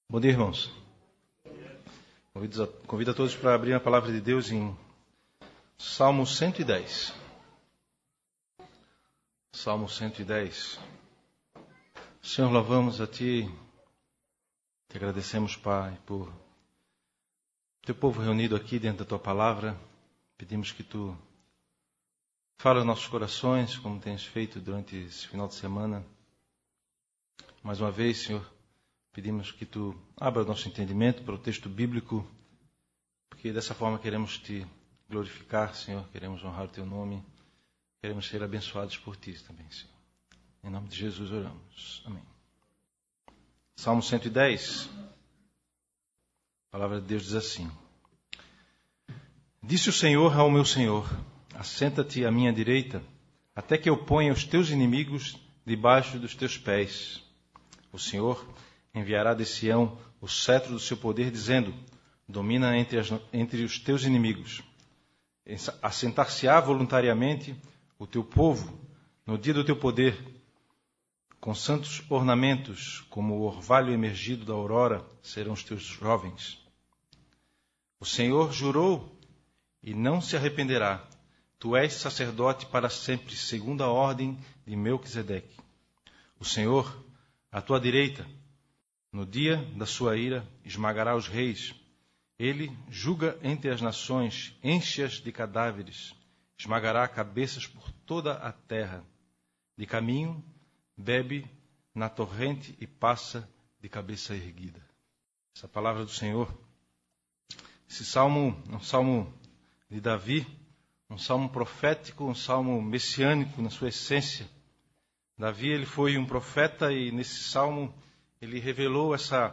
Bom dia, irmãos. Convido a todos para abrir a palavra de Deus em Salmo 110. Salmo 110. Senhor, louvamos a Ti, te agradecemos, Pai, por Teu povo reunido aqui dentro da Tua palavra. Pedimos que Tu fale aos nossos corações, como tens feito durante esse final de semana. Mais uma vez, Senhor, pedimos que Tu abra o nosso entendimento para o texto bíblico, porque dessa forma queremos Te glorificar, Senhor, queremos honrar o Teu nome, queremos ser abençoados por Ti também, Senhor. Em nome de Jesus oramos. Amém. Salmo 110. A palavra de Deus diz assim: Disse o Senhor ao meu Senhor: assenta-te à minha direita, até que eu ponha os teus inimigos debaixo dos teus pés. O Senhor enviará de Sião o cetro do seu poder, dizendo: domina entre os teus inimigos. Assentar-se-á voluntariamente o teu povo no dia do teu poder, com santos ornamentos, como o orvalho emergido da aurora, serão os teus jovens. O Senhor jurou e não se arrependerá. Tu és sacerdote para sempre, segundo a ordem de Melquisedeque. O Senhor, à tua direita, no dia da sua ira, esmagará os reis. Ele julga entre as nações, enche-as de cadáveres, esmagará cabeças por toda a terra. De caminho, bebe na torrente e passa de cabeça erguida. Essa palavra do Senhor. Esse salmo é um salmo de Davi, um salmo profético, um salmo messiânico na sua essência. Davi, ele foi um profeta e nesse salmo ele revelou essa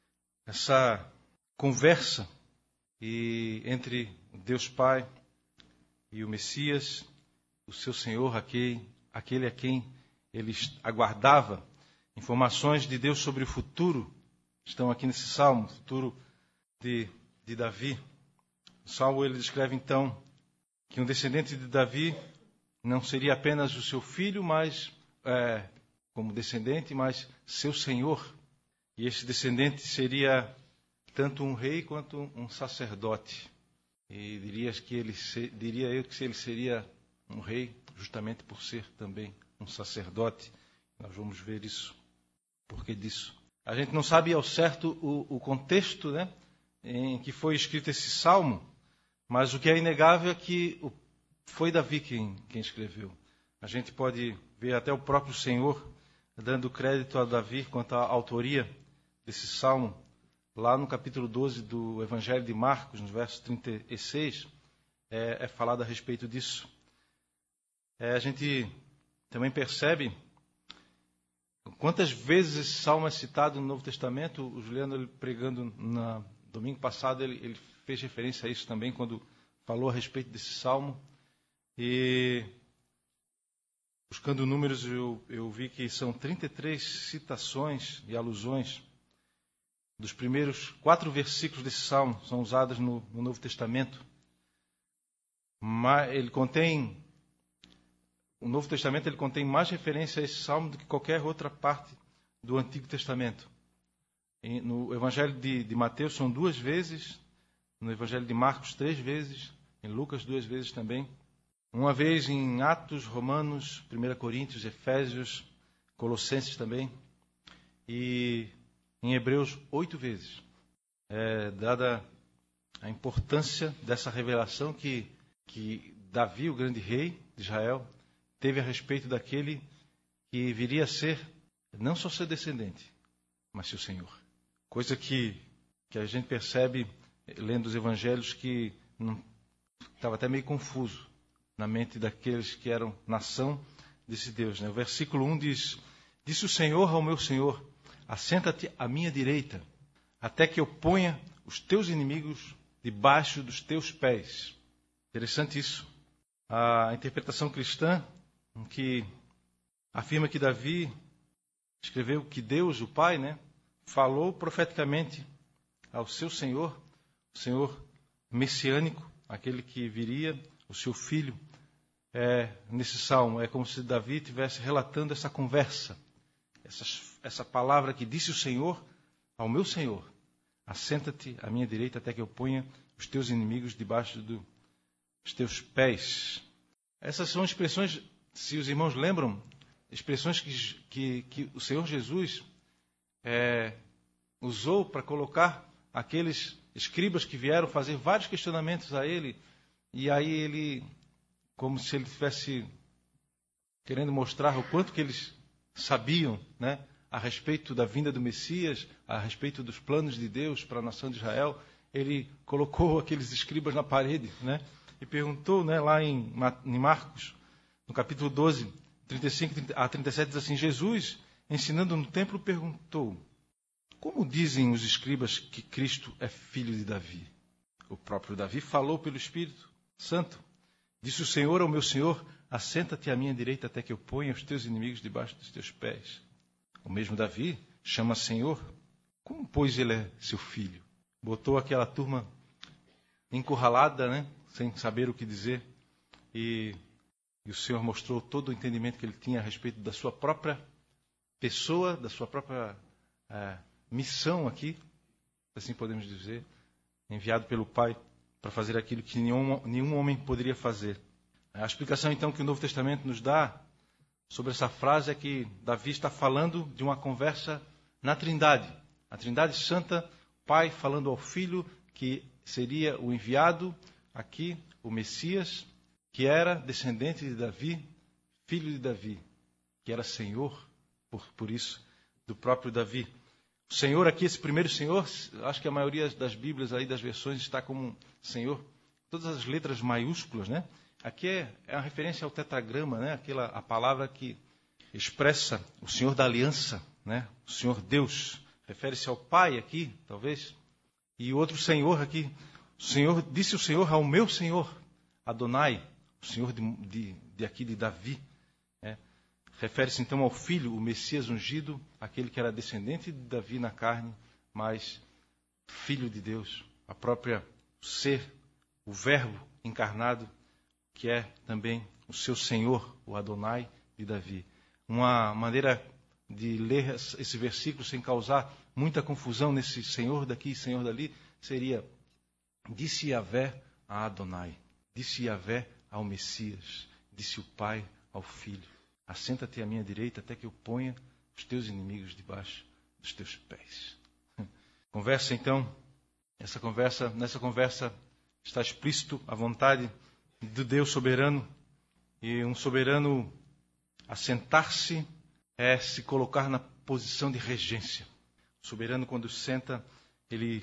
conversa entre Deus Pai e o Messias, o seu Senhor, aquele a quem ele aguardava. Informações de Deus sobre o futuro estão aqui nesse salmo, o futuro de Davi. O salmo ele descreve então que um descendente de Davi não seria apenas o seu filho, mas como descendente, mas seu Senhor. E esse descendente seria tanto um rei quanto um sacerdote. E diria eu que ele seria um rei justamente por ser também um sacerdote. Nós vamos ver isso. Por que disso? A gente não sabe ao certo o contexto, né, em que foi escrito esse salmo, mas o que é inegável é que foi Davi quem escreveu. A gente pode ver até o próprio Senhor dando crédito a Davi quanto à autoria desse salmo. Lá no capítulo 12 do Evangelho de Marcos, no verso 36, é falado a respeito disso. A gente também percebe quantas vezes esse salmo é citado no Novo Testamento. O Juliano, ele pregando no domingo passado, ele fez referência a isso também, quando falou a respeito desse salmo. E buscando números, eu vi que são 33 citações e alusões dos primeiros 4 versículos desse salmo, são usados no Novo Testamento. Mas o Novo Testamento ele contém mais referência a esse salmo do que qualquer outra parte do Antigo Testamento. No Evangelho de Mateus são 2 vezes, no Evangelho de Marcos 3 vezes, em Lucas 2 vezes também. Uma vez em Atos, Romanos, 1 Coríntios, Efésios, Colossenses também. E em Hebreus 8 vezes. Dada a importância dessa revelação que Davi, o grande rei de Israel, teve a respeito daquele que viria a ser, não só seu descendente, mas seu Senhor. Coisa que a gente percebe, lendo os evangelhos, que estava até meio confuso na mente daqueles que eram nação desse Deus, né? O versículo 1 diz: disse o Senhor ao meu Senhor: assenta-te à minha direita, até que eu ponha os teus inimigos debaixo dos teus pés. Interessante isso. A interpretação cristã, que afirma que Davi escreveu que Deus, o Pai, né, falou profeticamente ao seu Senhor, o Senhor messiânico, aquele que viria, o seu filho. Nesse salmo, é como se Davi estivesse relatando essa conversa, essa palavra que disse o Senhor ao meu Senhor, assenta-te à minha direita até que eu ponha os teus inimigos debaixo dos teus pés. Essas são expressões, se os irmãos lembram, expressões que o Senhor Jesus usou para colocar aqueles escribas que vieram fazer vários questionamentos a ele. E aí ele, como se ele estivesse querendo mostrar o quanto que eles sabiam, né, a respeito da vinda do Messias, a respeito dos planos de Deus para a nação de Israel, ele colocou aqueles escribas na parede, né, e perguntou, né, lá em Marcos, no capítulo 12, 35 a 37, diz assim: Jesus, ensinando no templo, perguntou: como dizem os escribas que Cristo é filho de Davi? O próprio Davi falou pelo Espírito Santo. Disse o Senhor ao meu Senhor: assenta-te à minha direita até que eu ponha os teus inimigos debaixo dos teus pés. O mesmo Davi chama Senhor. Como, pois, ele é seu filho? Botou aquela turma encurralada, né, sem saber o que dizer. E o Senhor mostrou todo o entendimento que ele tinha a respeito da sua própria pessoa, da sua própria missão aqui, assim podemos dizer, enviado pelo Pai para fazer aquilo que nenhum homem poderia fazer. A explicação, então, que o Novo Testamento nos dá sobre essa frase é que Davi está falando de uma conversa na Trindade. A Trindade Santa, Pai falando ao Filho, que seria o enviado aqui, o Messias, que era descendente de Davi, filho de Davi, que era Senhor, por isso, do próprio Davi. O Senhor aqui, esse primeiro Senhor, acho que a maioria das Bíblias aí, das versões, está como Senhor, todas as letras maiúsculas, né? Aqui é uma referência ao tetragrama, né? A palavra que expressa o Senhor da aliança, né? O Senhor Deus, refere-se ao Pai aqui, talvez, e outro Senhor aqui. Disse o Senhor ao meu Senhor, Adonai, o Senhor de aqui de Davi, né? Refere-se então ao Filho, o Messias ungido, aquele que era descendente de Davi na carne, mas Filho de Deus, a própria ser, o Verbo encarnado, que é também o seu Senhor, o Adonai de Davi. Uma maneira de ler esse versículo sem causar muita confusão nesse Senhor daqui e Senhor dali seria: disse Yahvé a Adonai, disse Yahvé ao Messias, disse o Pai ao Filho: assenta-te à minha direita até que eu ponha os teus inimigos debaixo dos teus pés. Conversa, então, nessa conversa está explícito a vontade do Deus soberano, e um soberano assentar-se é se colocar na posição de regência. O soberano, quando senta, ele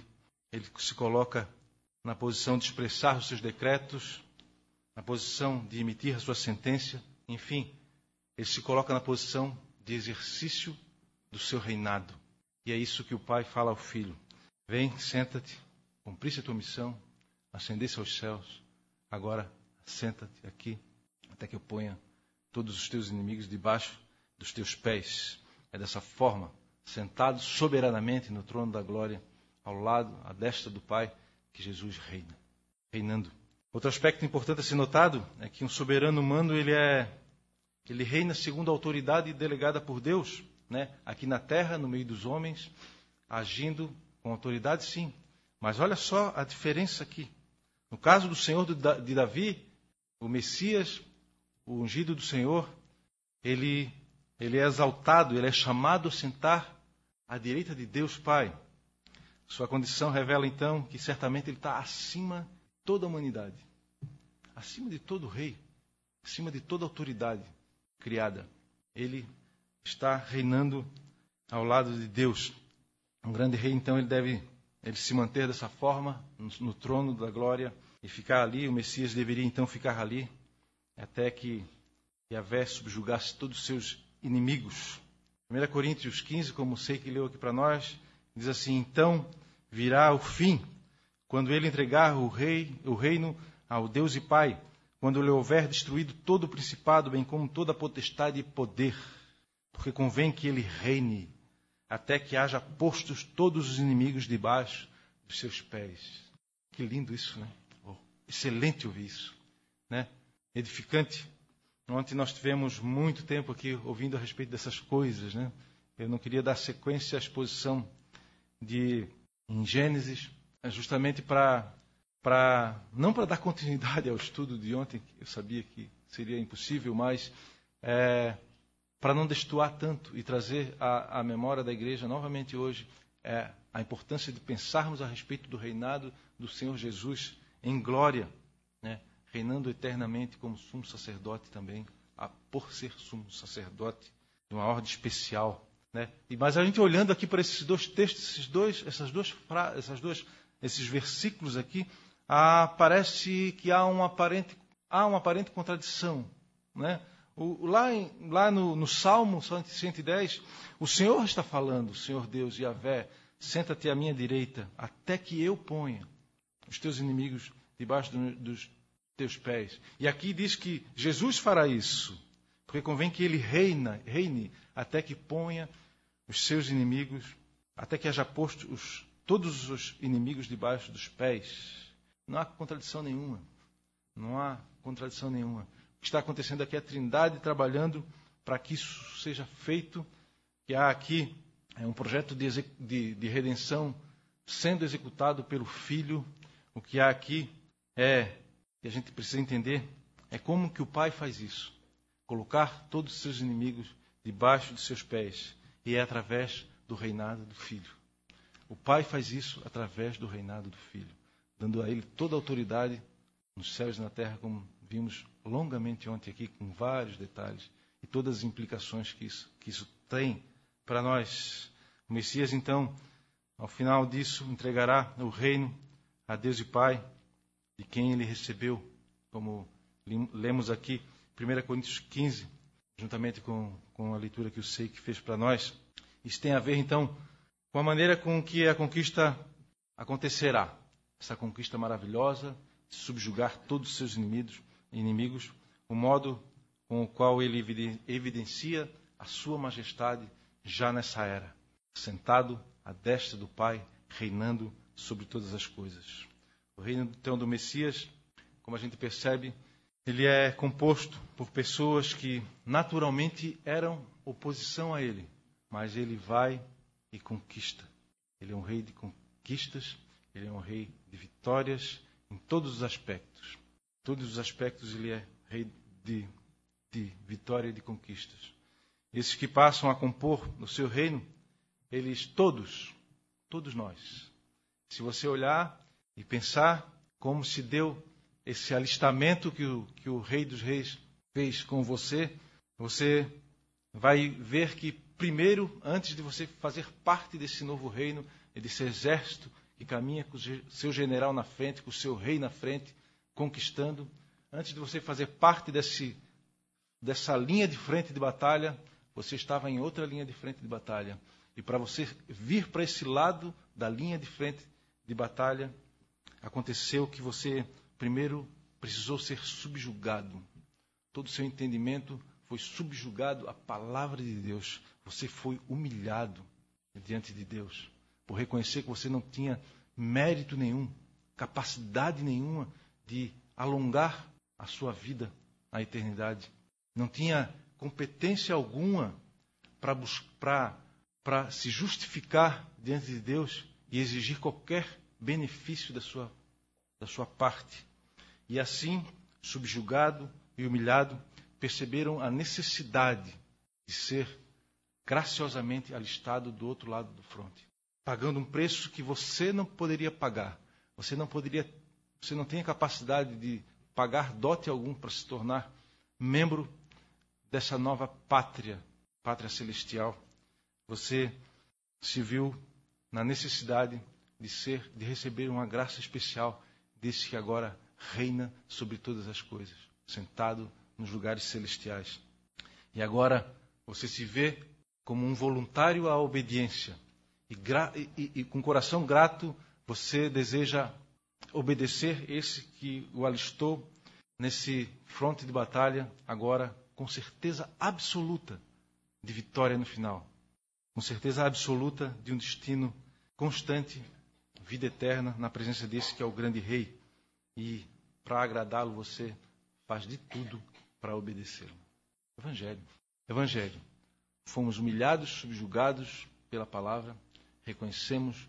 se coloca na posição de expressar os seus decretos, na posição de emitir a sua sentença, enfim, ele se coloca na posição de exercício do seu reinado. E é isso que o Pai fala ao Filho: vem, senta-te, cumprisse a tua missão, ascendesse aos céus, agora senta-te aqui até que eu ponha todos os teus inimigos debaixo dos teus pés. É dessa forma, sentado soberanamente no trono da glória, ao lado, à destra do Pai, que Jesus reina, reinando. Outro aspecto importante a ser notado é que um soberano humano, ele reina segundo a autoridade delegada por Deus, né? Aqui na terra, no meio dos homens, agindo com autoridade, sim. Mas olha só a diferença aqui. No caso do Senhor de Davi, o Messias, o ungido do Senhor, ele é exaltado, ele é chamado a sentar à direita de Deus Pai. Sua condição revela, então, que certamente ele está acima de toda a humanidade, acima de todo rei, acima de toda autoridade criada. Ele está reinando ao lado de Deus. Um grande rei, então, ele se manter dessa forma, no trono da glória, e ficar ali. O Messias deveria, então, ficar ali, até que Yahvé subjugasse todos os seus inimigos. 1 Coríntios 15, como sei que leu aqui para nós, diz assim: então virá o fim, quando ele entregar o reino ao Deus e Pai, quando lhe houver destruído todo o principado, bem como toda a potestade e poder, porque convém que ele reine, até que haja postos todos os inimigos debaixo dos seus pés. Que lindo isso, né? Oh, excelente ouvir isso, né? Edificante. Ontem nós tivemos muito tempo aqui ouvindo a respeito dessas coisas, né? Eu não queria dar sequência à exposição em Gênesis, é justamente não para dar continuidade ao estudo de ontem, que eu sabia que seria impossível, mas para não destoar tanto e trazer à memória da igreja novamente hoje a importância de pensarmos a respeito do reinado do Senhor Jesus em glória, né? Reinando eternamente como sumo sacerdote também, por ser sumo sacerdote de uma ordem especial, né? Mas a gente olhando aqui para esses dois textos, esses versículos aqui, parece que há uma aparente contradição, né? Lá no Salmo 110, o Senhor está falando, o Senhor Deus, Yahvé, senta-te à minha direita, até que eu ponha os teus inimigos debaixo dos teus pés. E aqui diz que Jesus fará isso, porque convém que ele reine até que ponha os seus inimigos, até que haja posto todos os inimigos debaixo dos pés. Não há contradição nenhuma. Não há contradição nenhuma. O que está acontecendo aqui é a Trindade trabalhando para que isso seja feito, que há aqui um projeto de redenção sendo executado pelo Filho. O que há aqui que a gente precisa entender, é como que o Pai faz isso. Colocar todos os seus inimigos debaixo de seus pés. E é através do reinado do Filho. O Pai faz isso através do reinado do Filho, dando a Ele toda a autoridade nos céus e na terra, como vimos longamente ontem aqui, com vários detalhes, e todas as implicações que isso tem para nós. O Messias, então, ao final disso, entregará o reino a Deus e Pai, de quem ele recebeu, como lemos aqui, 1 Coríntios 15, juntamente com a leitura que o Seik fez para nós. Isso tem a ver, então, com a maneira com que a conquista acontecerá. Essa conquista maravilhosa, de subjugar todos os seus inimigos, o modo com o qual ele evidencia a sua majestade já nessa era, sentado à destra do Pai, reinando sobre todas as coisas. O reino então do Messias, como a gente percebe, ele é composto por pessoas que naturalmente eram oposição a ele, mas ele vai e conquista. Ele é um rei de conquistas, ele é um rei de vitórias em todos os aspectos. Em todos os aspectos ele é rei de vitória e de conquistas. Esses que passam a compor o seu reino, eles todos nós. Se você olhar e pensar como se deu esse alistamento que o Rei dos Reis fez com você, você vai ver que primeiro, antes de você fazer parte desse novo reino, desse exército que caminha com o seu general na frente, com o seu rei na frente, conquistando, antes de você fazer parte dessa linha de frente de batalha, você estava em outra linha de frente de batalha. E para você vir para esse lado da linha de frente de batalha, aconteceu que você primeiro precisou ser subjugado. Todo o seu entendimento foi subjugado à palavra de Deus. Você foi humilhado diante de Deus, por reconhecer que você não tinha mérito nenhum, capacidade nenhuma de alongar a sua vida na eternidade. Não tinha competência alguma para se justificar diante de Deus e exigir qualquer benefício da sua parte. E assim, subjugado e humilhado, perceberam a necessidade de ser graciosamente alistado do outro lado do fronte, pagando um preço que você não poderia pagar. Você não tem a capacidade de pagar dote algum para se tornar membro dessa nova pátria celestial. Você se viu na necessidade de receber uma graça especial desse que agora reina sobre todas as coisas, sentado nos lugares celestiais. E agora você se vê como um voluntário à obediência. E com coração grato, você deseja obedecer esse que o alistou nesse fronte de batalha, agora com certeza absoluta de vitória no final. Com certeza absoluta de um destino constante, vida eterna, na presença desse que é o grande rei. E para agradá-lo, você faz de tudo para obedecê-lo. Evangelho. Fomos humilhados, subjugados pela palavra. reconhecemos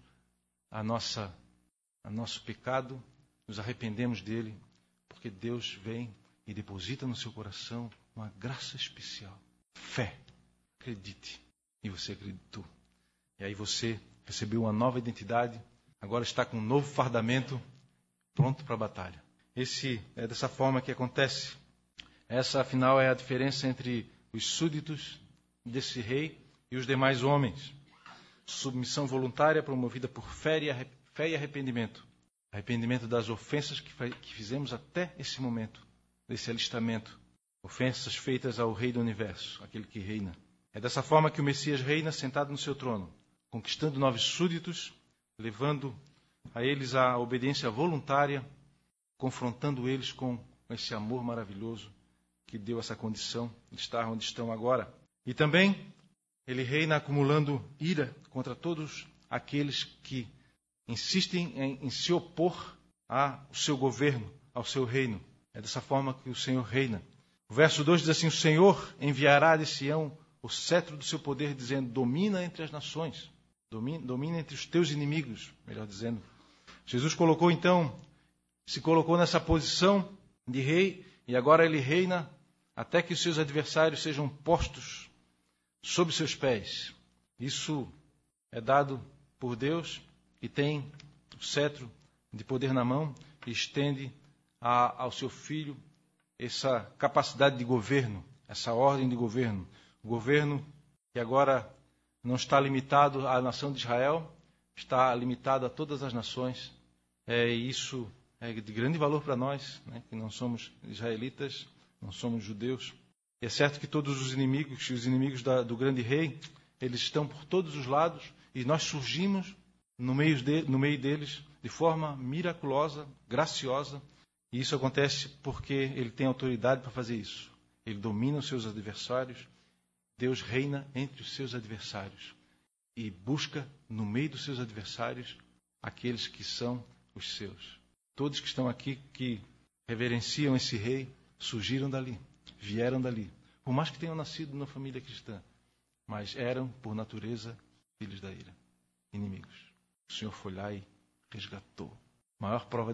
nosso pecado, nos arrependemos dele, porque Deus vem e deposita no seu coração uma graça especial. Fé. Acredite. E você acreditou. E aí você recebeu uma nova identidade, agora está com um novo fardamento, pronto para a batalha. É dessa forma que acontece. Essa, afinal, é a diferença entre os súditos desse rei e os demais homens. Submissão voluntária promovida por fé e arrependimento. Arrependimento das ofensas que fizemos até esse momento, desse alistamento. Ofensas feitas ao Rei do Universo, aquele que reina. É dessa forma que o Messias reina sentado no seu trono, conquistando novos súditos, levando a eles a obediência voluntária, confrontando eles com esse amor maravilhoso que deu essa condição de estar onde estão agora. E também ele reina acumulando ira contra todos aqueles que insistem em se opor ao seu governo, ao seu reino. É dessa forma que o Senhor reina. O verso 2 diz assim: o Senhor enviará de Sião o cetro do seu poder, dizendo: domina entre as nações, domina entre os teus inimigos, melhor dizendo. Jesus se colocou nessa posição de rei, e agora ele reina até que os seus adversários sejam postos sob seus pés. Isso é dado por Deus, e tem o cetro de poder na mão, e estende ao seu filho essa capacidade de governo, essa ordem de governo. O governo que agora não está limitado à nação de Israel, está limitado a todas as nações. E isso é de grande valor para nós, né, que não somos israelitas, não somos judeus. E é certo que todos os inimigos do grande rei, eles estão por todos os lados, e nós surgimos no meio deles de forma miraculosa, graciosa. E isso acontece porque ele tem autoridade para fazer isso. Ele domina os seus adversários. Deus reina entre os seus adversários e busca no meio dos seus adversários aqueles que são os seus. Todos que estão aqui, que reverenciam esse rei, surgiram dali, vieram dali. Por mais que tenham nascido numa família cristã, mas eram, por natureza, filhos da ira, inimigos. O Senhor foi lá e resgatou. Maior prova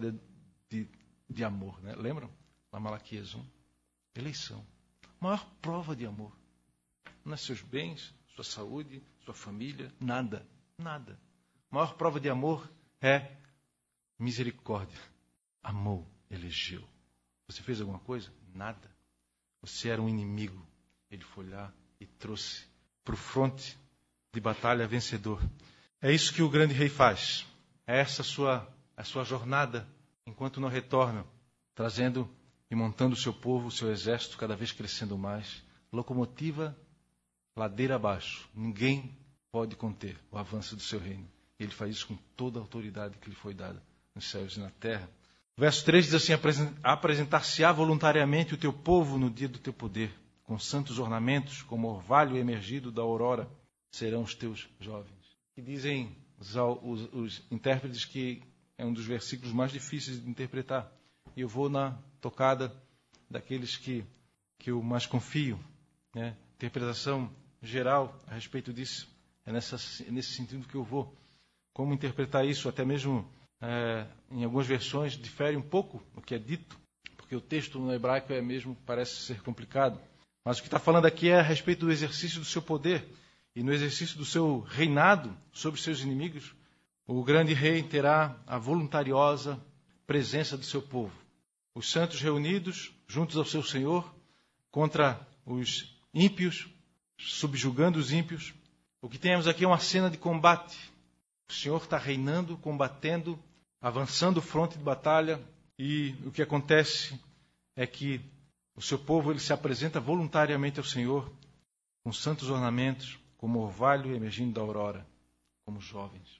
de amor, né? Lembram? Lá Malaquias 1. Eleição. Maior prova de amor. Não é seus bens, sua saúde, sua família, nada. Nada. Maior prova de amor é misericórdia. Amou, elegeu. Você fez alguma coisa? Nada. Você era um inimigo. Ele foi lá e trouxe para o fronte de batalha vencedor. É isso que o grande rei faz. É essa a sua jornada, enquanto não retorna, trazendo e montando o seu povo, o seu exército, cada vez crescendo mais. Locomotiva ladeira abaixo. Ninguém pode conter o avanço do seu reino. Ele faz isso com toda a autoridade que lhe foi dada nos céus e na terra. O verso 3 diz assim: apresentar-se-á voluntariamente o teu povo no dia do teu poder, com santos ornamentos, como orvalho emergido da aurora, serão os teus jovens. E dizem os intérpretes que é um dos versículos mais difíceis de interpretar. E eu vou na tocada daqueles que eu mais confio, né? Interpretação geral a respeito disso é nesse sentido que eu vou. Como interpretar isso? Até mesmo em algumas versões difere um pouco o que é dito, porque o texto no hebraico parece ser complicado. Mas o que está falando aqui é a respeito do exercício do seu poder e no exercício do seu reinado sobre seus inimigos. O grande rei terá a voluntariosa presença do seu povo. Os santos reunidos juntos ao seu Senhor contra os ímpios, subjugando os ímpios. O que temos aqui é uma cena de combate. O Senhor está reinando, combatendo, avançando o fronte de batalha, e o que acontece é que o seu povo ele se apresenta voluntariamente ao Senhor com santos ornamentos, como orvalho emergindo da aurora, como jovens.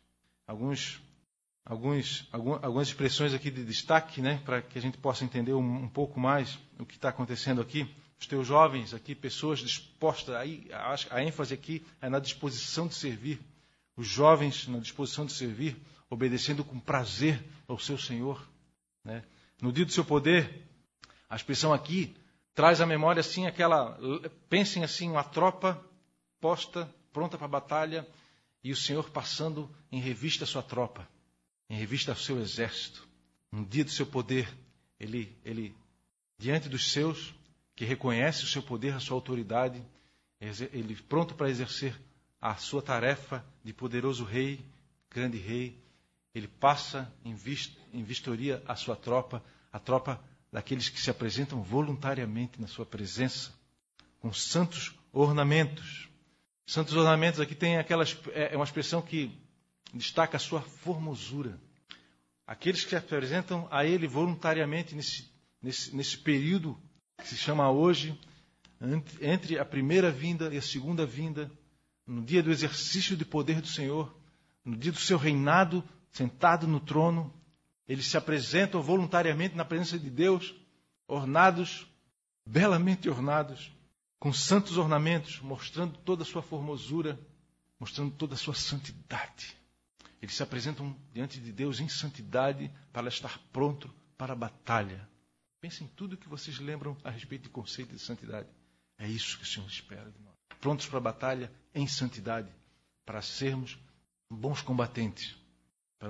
Algumas expressões aqui de destaque, né, para que a gente possa entender um pouco mais o que está acontecendo aqui. Os teus jovens aqui, pessoas dispostas, a ênfase aqui é na disposição de servir. Os jovens na disposição de servir, obedecendo com prazer ao seu Senhor, né? No dia do seu poder, a expressão aqui traz à memória assim pensem assim, uma tropa posta, pronta para a batalha, e o Senhor passando em revista a sua tropa, em revista ao seu exército. No dia do seu poder, ele diante dos seus, que reconhece o seu poder, a sua autoridade, ele pronto para exercer a sua tarefa de poderoso rei, grande rei, ele passa em vistoria a sua tropa, a tropa daqueles que se apresentam voluntariamente na sua presença, com santos ornamentos. Santos ornamentos aqui tem é uma expressão que destaca a sua formosura. Aqueles que se apresentam a ele voluntariamente nesse período que se chama hoje, entre a primeira vinda e a segunda vinda, no dia do exercício de poder do Senhor, no dia do seu reinado, sentado no trono, eles se apresentam voluntariamente na presença de Deus, ornados, belamente ornados, com santos ornamentos, mostrando toda a sua formosura, mostrando toda a sua santidade. Eles se apresentam diante de Deus em santidade para estar pronto para a batalha. Pensem em tudo que vocês lembram a respeito do conceito de santidade. É isso que o Senhor espera de nós. Prontos para a batalha em santidade, para sermos bons combatentes, para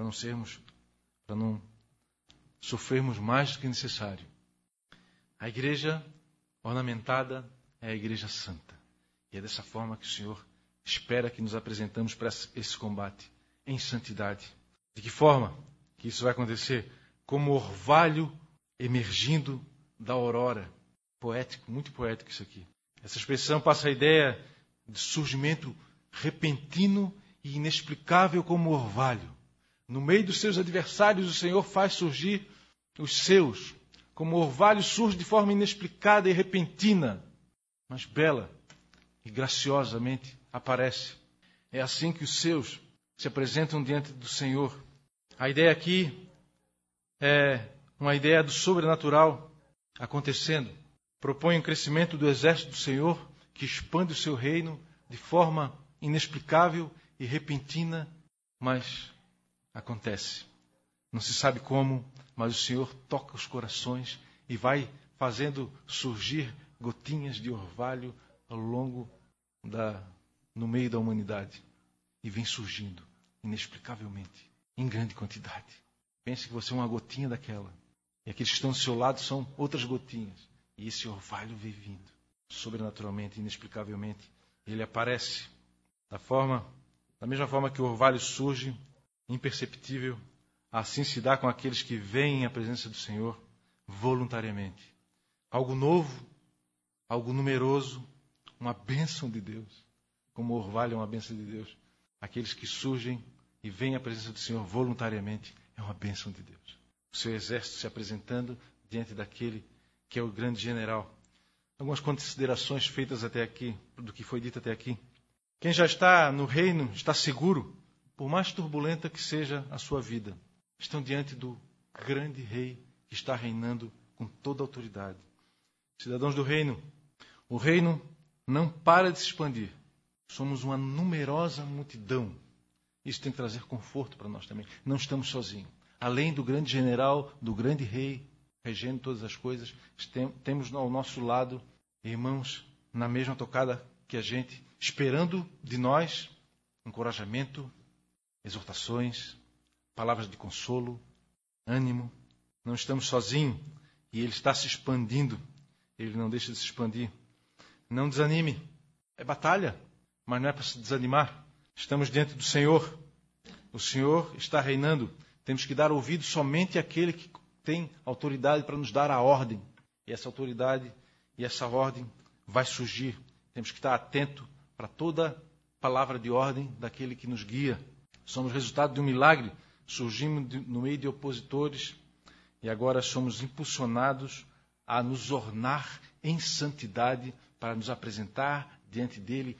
não sofrermos mais do que necessário. A igreja ornamentada é a igreja santa. E é dessa forma que o Senhor espera que nos apresentamos para esse combate em santidade. De que forma que isso vai acontecer? Como orvalho emergindo da aurora. Poético, muito poético isso aqui. Essa expressão passa a ideia de surgimento repentino e inexplicável como orvalho. No meio dos seus adversários, o Senhor faz surgir os seus. Como orvalho surge de forma inexplicada e repentina, mas bela e graciosamente aparece. É assim que os seus se apresentam diante do Senhor. A ideia aqui é uma ideia do sobrenatural acontecendo. Propõe um crescimento do exército do Senhor que expande o seu reino de forma inexplicável e repentina, mas acontece. Não se sabe como, mas o Senhor toca os corações e vai fazendo surgir gotinhas de orvalho ao longo no meio da humanidade. E vem surgindo inexplicavelmente, em grande quantidade. Pense que você é uma gotinha daquela. E aqueles que estão do seu lado são outras gotinhas. E esse orvalho vem vindo, sobrenaturalmente, inexplicavelmente. Ele aparece da mesma forma que o orvalho surge, imperceptível, assim se dá com aqueles que veem a presença do Senhor voluntariamente. Algo novo, algo numeroso, uma bênção de Deus. Como o orvalho é uma bênção de Deus. Aqueles que surgem e veem a presença do Senhor voluntariamente é uma bênção de Deus. O seu exército se apresentando diante daquele que é o grande general. Algumas considerações feitas até aqui, do que foi dito até aqui. Quem já está no reino está seguro, por mais turbulenta que seja a sua vida. Estão diante do grande rei que está reinando com toda a autoridade. Cidadãos do reino, o reino não para de se expandir. Somos uma numerosa multidão. Isso tem que trazer conforto para nós também. Não estamos sozinhos. Além do grande general, do grande rei, regendo todas as coisas, temos ao nosso lado irmãos na mesma tocada que a gente, esperando de nós encorajamento, exortações, palavras de consolo, ânimo. Não estamos sozinhos e ele está se expandindo. Ele não deixa de se expandir. Não desanime. É batalha, mas não é para se desanimar. Estamos diante do Senhor. O Senhor está reinando. Temos que dar ouvido somente àquele que tem autoridade para nos dar a ordem. E essa autoridade e essa ordem vai surgir. Temos que estar atento para toda palavra de ordem daquele que nos guia. Somos resultado de um milagre. Surgimos no meio de opositores e agora somos impulsionados a nos ornar em santidade para nos apresentar diante dele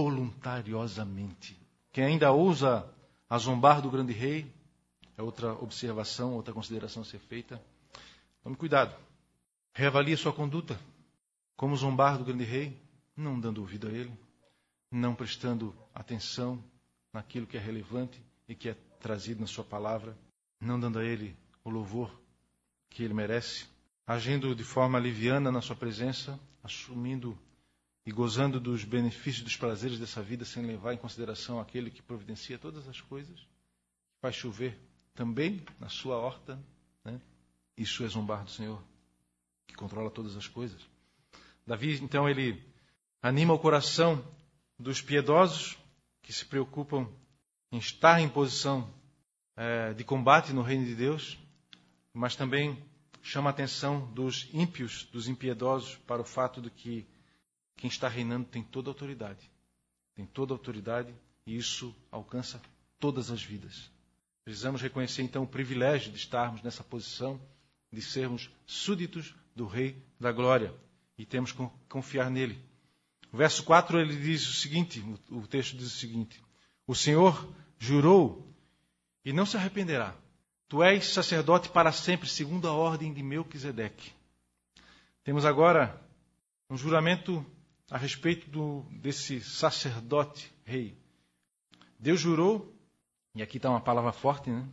voluntariosamente. Quem ainda ousa a zombar do grande rei, é outra observação, outra consideração a ser feita. Tome cuidado. Reavalie a sua conduta. Como zombar do grande rei, não dando ouvido a ele, não prestando atenção naquilo que é relevante e que é trazido na sua palavra, não dando a ele o louvor que ele merece, agindo de forma liviana na sua presença, assumindo e gozando dos benefícios, dos prazeres dessa vida, sem levar em consideração aquele que providencia todas as coisas, faz chover também na sua horta, né? Isso é zombar do Senhor, que controla todas as coisas. Davi, então, ele anima o coração dos piedosos que se preocupam em estar em posição de combate no reino de Deus, mas também chama a atenção dos ímpios, dos impiedosos, para o fato de que quem está reinando tem toda a autoridade. Tem toda a autoridade e isso alcança todas as vidas. Precisamos reconhecer, então, o privilégio de estarmos nessa posição, de sermos súditos do Rei da Glória. E temos que confiar nele. O verso 4, ele diz o seguinte, o texto diz o seguinte: o Senhor jurou e não se arrependerá. Tu és sacerdote para sempre, segundo a ordem de Melquisedeque. Temos agora um juramento a respeito desse sacerdote rei. Deus jurou, e aqui está uma palavra forte, né?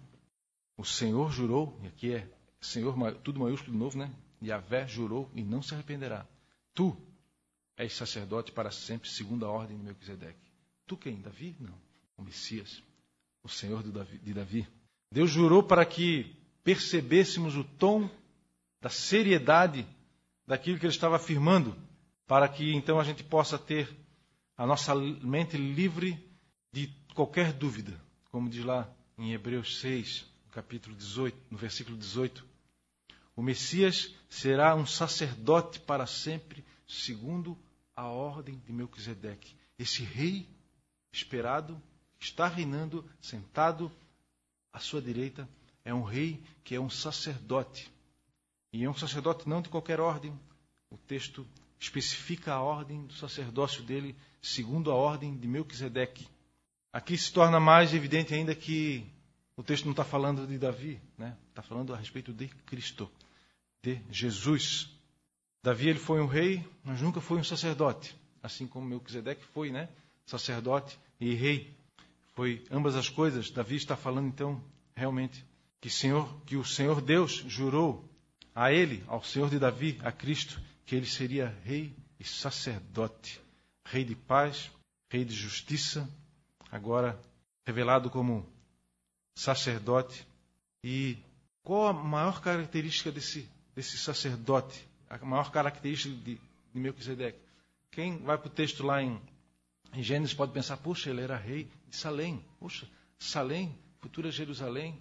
O Senhor jurou, e aqui é Senhor, tudo maiúsculo de novo, né? Yahvé jurou e não se arrependerá. Tu és sacerdote para sempre, segundo a ordem de Melquisedeque. Tu quem? Davi? Não. O Messias, o Senhor de Davi. Deus jurou para que percebêssemos o tom da seriedade daquilo que ele estava afirmando, para que então a gente possa ter a nossa mente livre de qualquer dúvida, como diz lá em Hebreus 6, no capítulo 18, no versículo 18. O Messias será um sacerdote para sempre, segundo a ordem de Melquisedeque. Esse rei esperado, que está reinando, sentado à sua direita, é um rei que é um sacerdote. E é um sacerdote não de qualquer ordem. O texto especifica a ordem do sacerdócio dele, segundo a ordem de Melquisedeque. Aqui se torna mais evidente ainda que o texto não está falando de Davi, né? Está falando a respeito de Cristo, de Jesus. Davi, ele foi um rei, mas nunca foi um sacerdote, assim como Melquisedeque foi, né? Sacerdote e rei. Foi ambas as coisas. Davi está falando então realmente que o Senhor Deus jurou a ele, ao Senhor de Davi, a Cristo, que ele seria rei e sacerdote, rei de paz, rei de justiça, agora revelado como sacerdote. E qual a maior característica desse sacerdote? A maior característica de Melquisedeque? Quem vai para o texto lá em Gênesis pode pensar, puxa, ele era rei de Salém. Puxa, Salém, futura Jerusalém,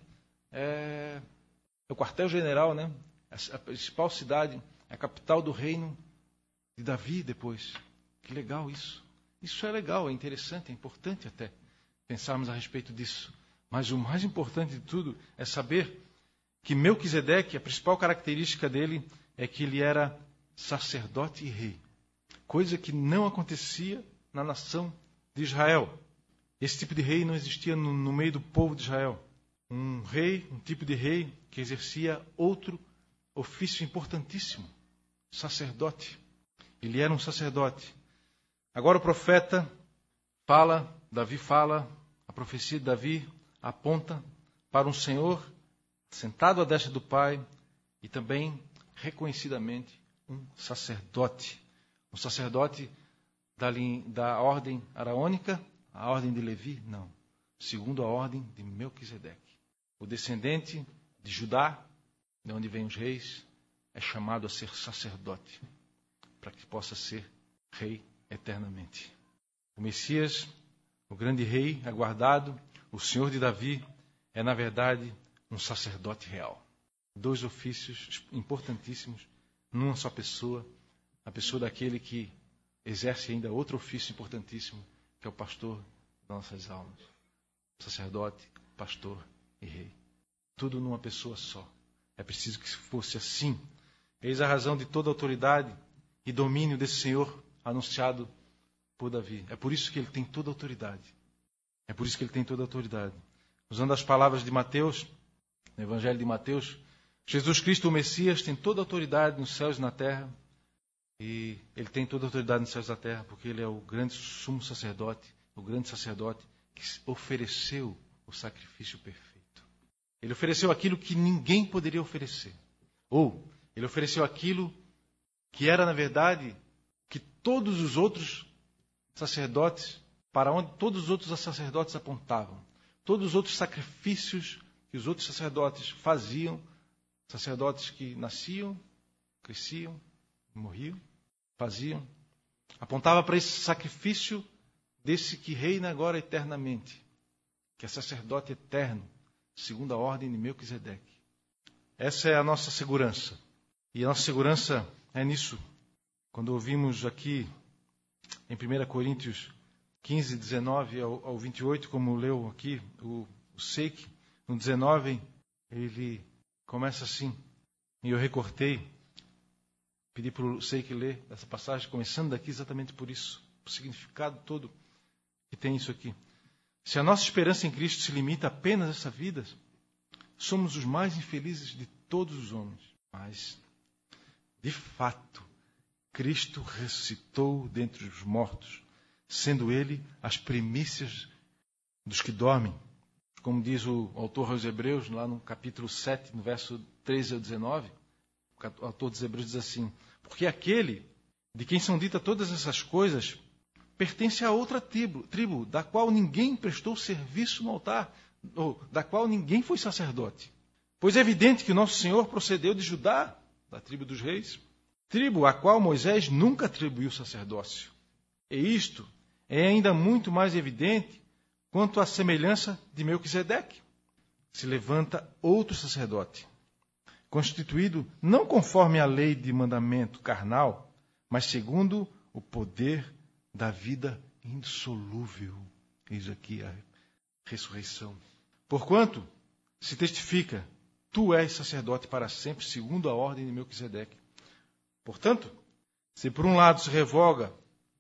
é o quartel-general, né? A principal cidade, a capital do reino de Davi depois. Que legal isso. Isso é legal, é interessante, é importante até pensarmos a respeito disso. Mas o mais importante de tudo é saber que Melquisedeque, a principal característica dele é que ele era sacerdote e rei. Coisa que não acontecia na nação de Israel. Esse tipo de rei não existia no meio do povo de Israel. Um rei, um tipo de rei que exercia outro ofício importantíssimo, sacerdote. Ele era um sacerdote. Agora o profeta fala, Davi fala, a profecia de Davi aponta para um Senhor sentado à destra do Pai e também, reconhecidamente, um sacerdote. Um sacerdote da ordem araônica, a ordem de Levi? Não. Segundo a ordem de Melquisedeque. O descendente de Judá, de onde vêm os reis, é chamado a ser sacerdote, para que possa ser rei eternamente. O Messias, o grande rei aguardado, o Senhor de Davi, é, na verdade, um sacerdote real. Dois ofícios importantíssimos numa só pessoa, a pessoa daquele que exerce ainda outro ofício importantíssimo, que é o pastor das nossas almas. Sacerdote, pastor e rei. Tudo numa pessoa só. É preciso que fosse assim. Eis a razão de toda a autoridade e domínio desse Senhor anunciado por Davi. É por isso que ele tem toda a autoridade. É por isso que ele tem toda a autoridade. Usando as palavras de Mateus, no Evangelho de Mateus, Jesus Cristo, o Messias, tem toda a autoridade nos céus e na terra. E ele tem toda a autoridade nos céus e na terra, porque ele é o grande sumo sacerdote, o grande sacerdote que ofereceu o sacrifício perfeito. Ele ofereceu aquilo que ninguém poderia oferecer. Ou, ele ofereceu aquilo que era, na verdade, que todos os outros sacerdotes, para onde todos os outros sacerdotes apontavam. Todos os outros sacrifícios que os outros sacerdotes faziam, sacerdotes que nasciam, cresciam, morriam, faziam, apontava para esse sacrifício desse que reina agora eternamente, que é sacerdote eterno, segundo a ordem de Melquisedeque. Essa é a nossa segurança. E a nossa segurança é nisso. Quando ouvimos aqui em 1 Coríntios 15, 19 ao 28, como leu aqui o Seik, no 19, ele começa assim. E eu recortei, pedi para o Seik ler essa passagem, começando daqui exatamente por isso, o significado todo que tem isso aqui. Se a nossa esperança em Cristo se limita apenas a essa vida, somos os mais infelizes de todos os homens. Mas, de fato, Cristo ressuscitou dentre os mortos, sendo Ele as primícias dos que dormem. Como diz o autor aos Hebreus, lá no capítulo 7, no verso 13 ao 19, o autor dos Hebreus diz assim: porque aquele de quem são ditas todas essas coisas pertence a outra tribo, da qual ninguém prestou serviço no altar, ou da qual ninguém foi sacerdote. Pois é evidente que o nosso Senhor procedeu de Judá, da tribo dos reis, tribo a qual Moisés nunca atribuiu sacerdócio. E isto é ainda muito mais evidente quanto à semelhança de Melquisedeque. Se levanta outro sacerdote, constituído não conforme a lei de mandamento carnal, mas segundo o poder da vida indissolúvel. Eis aqui a ressurreição. Porquanto se testifica, tu és sacerdote para sempre, segundo a ordem de Melquisedeque. Portanto, se por um lado se revoga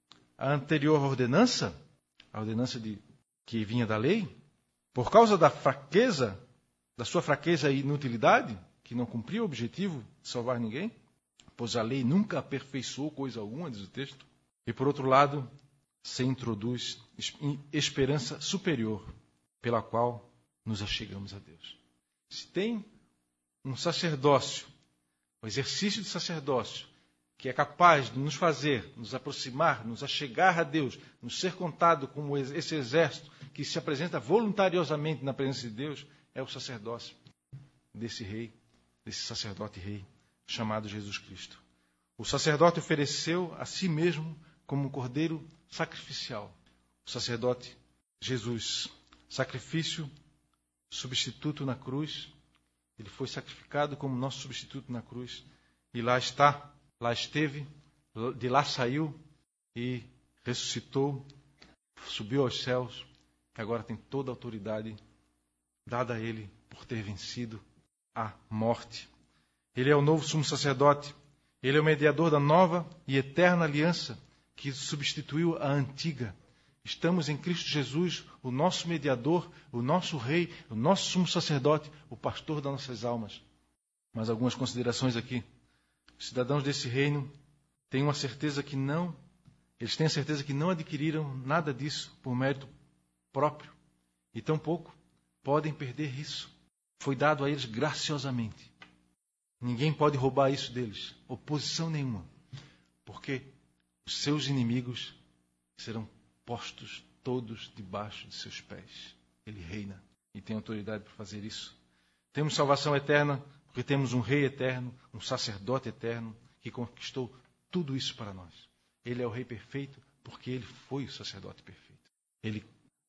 a anterior ordenança, a ordenança que vinha da lei, por causa da fraqueza, da sua fraqueza e inutilidade, que não cumpria o objetivo de salvar ninguém, pois a lei nunca aperfeiçoou coisa alguma, diz o texto. E por outro lado, se introduz esperança superior, pela qual nos achegamos a Deus. Se tem um sacerdócio, o exercício de sacerdócio, que é capaz de nos fazer, nos aproximar, nos achegar a Deus, nos ser contado como esse exército que se apresenta voluntariosamente na presença de Deus, é o sacerdócio desse rei, desse sacerdote rei, chamado Jesus Cristo. O sacerdote ofereceu a si mesmo como um cordeiro sacrificial. O sacerdote Jesus, sacrifício, substituto na cruz. Ele foi sacrificado como nosso substituto na cruz. E lá está, lá esteve, de lá saiu e ressuscitou, subiu aos céus, que agora tem toda a autoridade dada a ele por ter vencido a morte. Ele é o novo sumo sacerdote. Ele é o mediador da nova e eterna aliança que substituiu a antiga. Estamos em Cristo Jesus, o nosso mediador, o nosso rei, o nosso sumo sacerdote, o pastor das nossas almas. Mas algumas considerações aqui. Os cidadãos desse reino têm uma certeza que não, eles têm a certeza que não adquiriram nada disso por mérito próprio. E tampouco podem perder isso. Foi dado a eles graciosamente. Ninguém pode roubar isso deles. Oposição nenhuma. Porque os seus inimigos serão postos todos debaixo de seus pés. Ele reina e tem autoridade para fazer isso. Temos salvação eterna porque temos um rei eterno, um sacerdote eterno que conquistou tudo isso para nós. Ele é o rei perfeito porque ele foi o sacerdote perfeito. Ele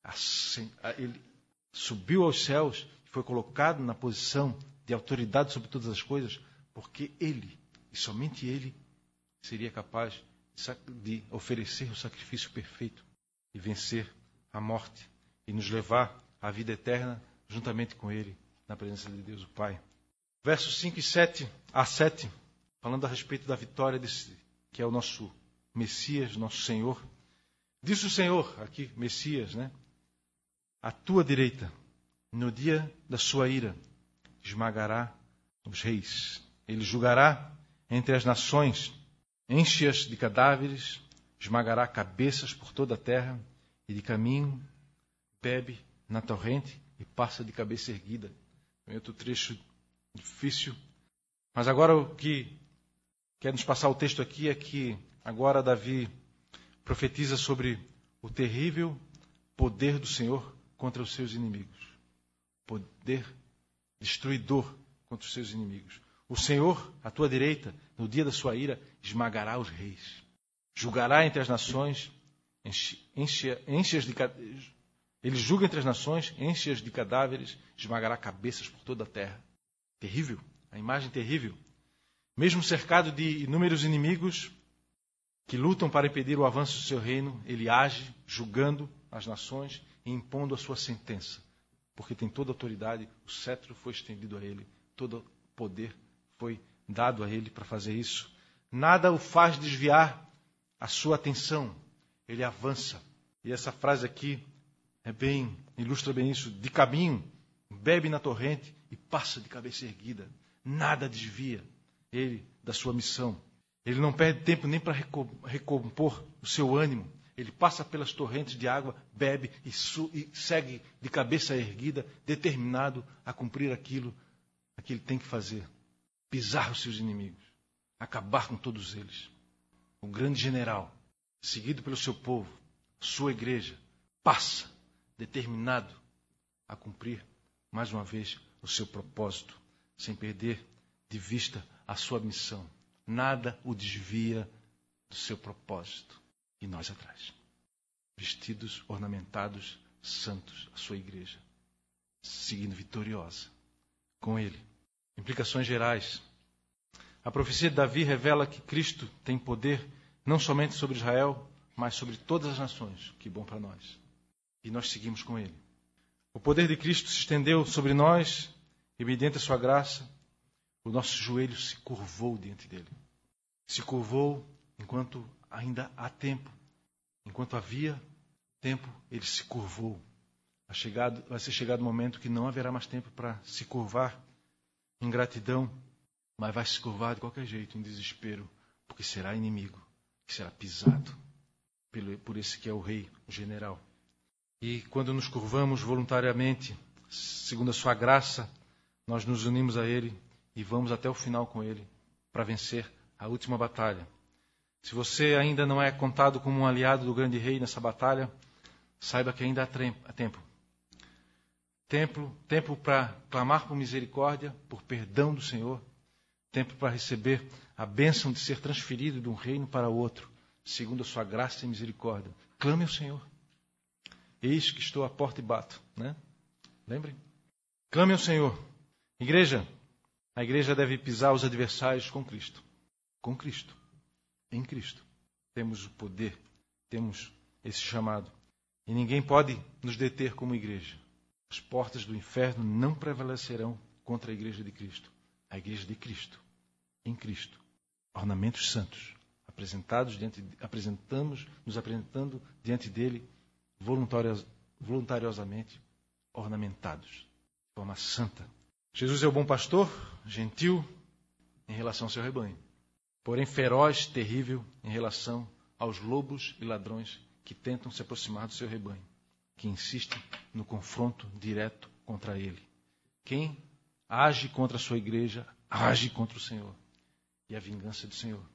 subiu aos céus e foi colocado na posição de autoridade sobre todas as coisas porque ele, e somente ele, seria capaz de oferecer o sacrifício perfeito e vencer a morte e nos levar à vida eterna juntamente com ele na presença de Deus o Pai. Versos 5 e 7 a 7, falando a respeito da vitória desse, que é o nosso Messias, nosso Senhor. Diz o Senhor, aqui, Messias, né? À tua direita, no dia da sua ira, esmagará os reis. Ele julgará entre as nações, enche-as de cadáveres, esmagará cabeças por toda a terra, e de caminho bebe na torrente e passa de cabeça erguida. É outro trecho difícil. Mas agora o que quer nos passar o texto aqui é que agora Davi profetiza sobre o terrível poder do Senhor contra os seus inimigos. Poder destruidor contra os seus inimigos. O Senhor, à tua direita, no dia da sua ira, esmagará os reis. Julgará entre as nações, ele julga entre as nações, enche-as de cadáveres, esmagará cabeças por toda a terra. Terrível, a imagem terrível. Mesmo cercado de inúmeros inimigos que lutam para impedir o avanço do seu reino, ele age julgando as nações e impondo a sua sentença. Porque tem toda a autoridade, o cetro foi estendido a ele, todo o poder foi dado a ele para fazer isso. Nada o faz desviar a sua atenção. Ele avança. E essa frase aqui ilustra bem isso. De caminho, bebe na torrente e passa de cabeça erguida. Nada desvia ele da sua missão. Ele não perde tempo nem para recompor o seu ânimo. Ele passa pelas torrentes de água, bebe e segue de cabeça erguida, determinado a cumprir aquilo que ele tem que fazer. Pisar os seus inimigos, acabar com todos eles. O grande general, seguido pelo seu povo, sua igreja, passa determinado a cumprir, mais uma vez, o seu propósito, sem perder de vista a sua missão. Nada o desvia do seu propósito. E nós atrás, vestidos, ornamentados, santos, a sua igreja, seguindo vitoriosa com ele. Implicações gerais. A profecia de Davi revela que Cristo tem poder não somente sobre Israel, mas sobre todas as nações. Que bom para nós. E nós seguimos com ele. O poder de Cristo se estendeu sobre nós e, mediante a sua graça, o nosso joelho se curvou diante dele. Se curvou enquanto ainda há tempo. Enquanto havia tempo, ele se curvou. Vai ser chegado o momento que não haverá mais tempo para se curvar em gratidão, mas vai se curvar de qualquer jeito, em desespero, porque será inimigo, que será pisado por esse que é o rei, o general. E quando nos curvamos voluntariamente, segundo a sua graça, nós nos unimos a ele e vamos até o final com ele para vencer a última batalha. Se você ainda não é contado como um aliado do grande rei nessa batalha, saiba que ainda há tempo. Tempo para clamar por misericórdia, por perdão do Senhor. Tempo para receber a bênção de ser transferido de um reino para outro, segundo a sua graça e misericórdia. Clame ao Senhor. Eis que estou à porta e bato. Né? Lembrem? Clame ao Senhor. Igreja, a igreja deve pisar os adversários com Cristo. Com Cristo. Em Cristo. Temos o poder, temos esse chamado. E ninguém pode nos deter como igreja. As portas do inferno não prevalecerão contra a igreja de Cristo. A igreja de Cristo. Em Cristo. Ornamentos santos. Nos apresentando diante dele voluntariosamente ornamentados. De forma santa. Jesus é o bom pastor, gentil em relação ao seu rebanho. Porém feroz, terrível em relação aos lobos e ladrões que tentam se aproximar do seu rebanho, que insistem no confronto direto contra ele. Quem age contra a sua igreja, age contra o Senhor. E a vingança do Senhor.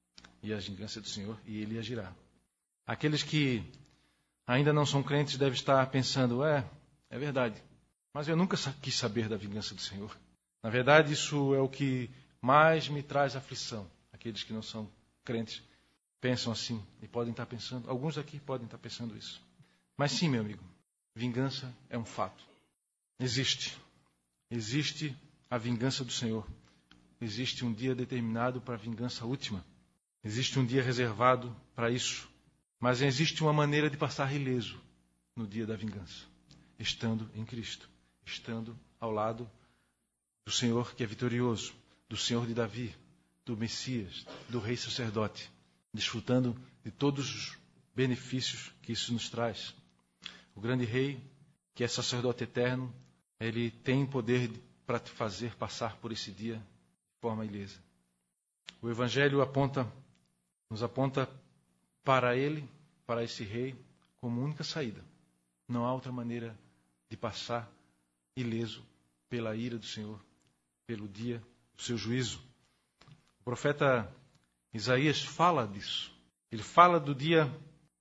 E ele agirá. Aqueles que ainda não são crentes devem estar pensando, é verdade, mas eu nunca quis saber da vingança do Senhor. Na verdade, isso é o que mais me traz aflição. Aqueles que não são crentes pensam assim e podem estar pensando, alguns aqui podem estar pensando isso. Mas sim, meu amigo, vingança é um fato. Existe a vingança do Senhor. Existe um dia determinado para a vingança última. Existe um dia reservado para isso. Mas existe uma maneira de passar ileso no dia da vingança. Estando em Cristo. Estando ao lado do Senhor que é vitorioso. Do Senhor de Davi. Do Messias, do Rei Sacerdote, desfrutando de todos os benefícios que isso nos traz. O grande Rei, que é sacerdote eterno, ele tem poder para te fazer passar por esse dia de forma ilesa. O Evangelho nos aponta para ele, para esse Rei, como única saída. Não há outra maneira de passar ileso pela ira do Senhor, pelo dia do seu juízo. O profeta Isaías fala disso. Ele fala do dia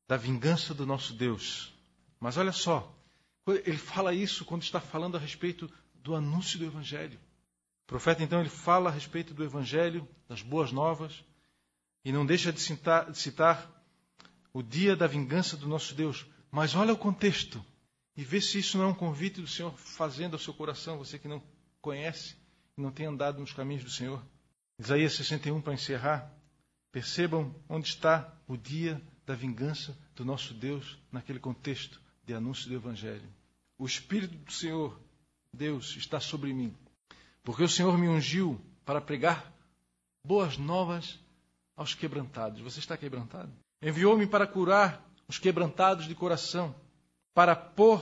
da vingança do nosso Deus. Mas olha só, ele fala isso quando está falando a respeito do anúncio do Evangelho. O profeta, então, ele fala a respeito do Evangelho, das boas novas, e não deixa de citar o dia da vingança do nosso Deus. Mas olha o contexto, e vê se isso não é um convite do Senhor fazendo ao seu coração, você que não conhece e não tem andado nos caminhos do Senhor. Isaías 61, para encerrar, percebam onde está o dia da vingança do nosso Deus naquele contexto de anúncio do Evangelho. O Espírito do Senhor, Deus, está sobre mim, porque o Senhor me ungiu para pregar boas novas aos quebrantados. Você está quebrantado? Enviou-me para curar os quebrantados de coração, para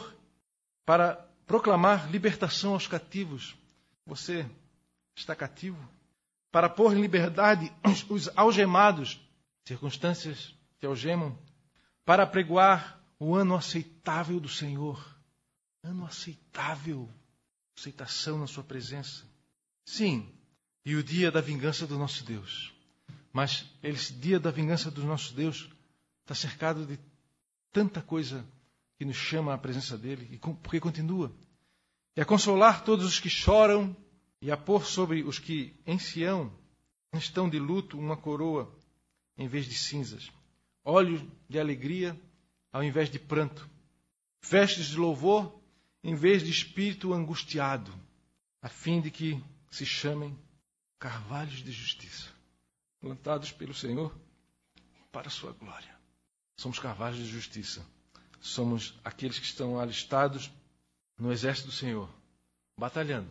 proclamar libertação aos cativos. Você está cativo? Para pôr em liberdade os algemados, circunstâncias que algemam, para apregoar o ano aceitável do Senhor. Ano aceitável, aceitação na sua presença. Sim, e o dia da vingança do nosso Deus. Mas esse dia da vingança do nosso Deus está cercado de tanta coisa que nos chama à presença dele, porque continua. E a consolar todos os que choram, e a pôr sobre os que em Sião estão de luto uma coroa em vez de cinzas, olhos de alegria ao invés de pranto, vestes de louvor em vez de espírito angustiado, a fim de que se chamem carvalhos de justiça, plantados pelo Senhor para a sua glória. Somos carvalhos de justiça. Somos aqueles que estão alistados no exército do Senhor, batalhando,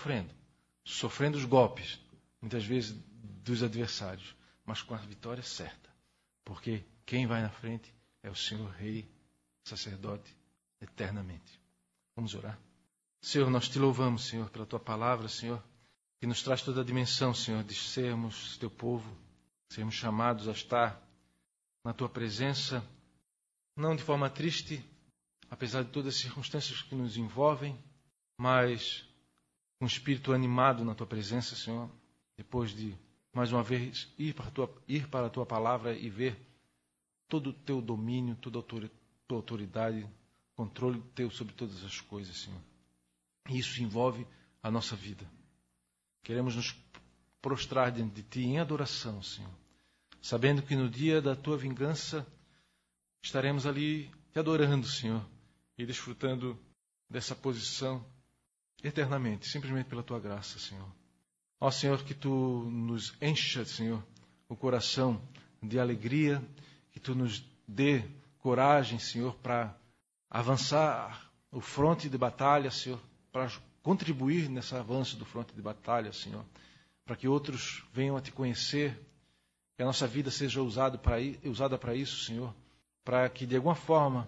sofrendo os golpes, muitas vezes dos adversários, mas com a vitória certa, porque quem vai na frente é o Senhor Rei, sacerdote, eternamente. Vamos orar? Senhor, nós te louvamos, Senhor, pela tua palavra, Senhor, que nos traz toda a dimensão, Senhor, de sermos teu povo, sermos chamados a estar na tua presença, não de forma triste, apesar de todas as circunstâncias que nos envolvem, mas com espírito animado na tua presença, Senhor, depois de, mais uma vez, ir para a tua palavra e ver todo o teu domínio, toda a tua autoridade, controle teu sobre todas as coisas, Senhor. E isso envolve a nossa vida. Queremos nos prostrar diante de ti em adoração, Senhor, sabendo que no dia da tua vingança estaremos ali te adorando, Senhor, e desfrutando dessa posição eternamente, simplesmente pela tua graça, Senhor. Ó Senhor, que tu nos encha, Senhor, o coração de alegria, que tu nos dê coragem, Senhor, para avançar o fronte de batalha, Senhor, para contribuir nesse avanço do fronte de batalha, Senhor, para que outros venham a te conhecer, que a nossa vida seja usada para isso, Senhor, para que de alguma forma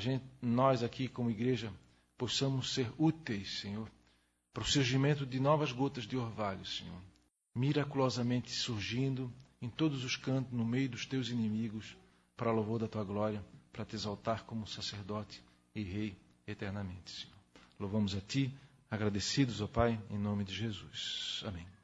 nós aqui como igreja possamos ser úteis, Senhor, para o surgimento de novas gotas de orvalho, Senhor, miraculosamente surgindo em todos os cantos, no meio dos teus inimigos, para louvor da tua glória, para te exaltar como sacerdote e rei eternamente, Senhor. Louvamos a ti, agradecidos, ó Pai, em nome de Jesus. Amém.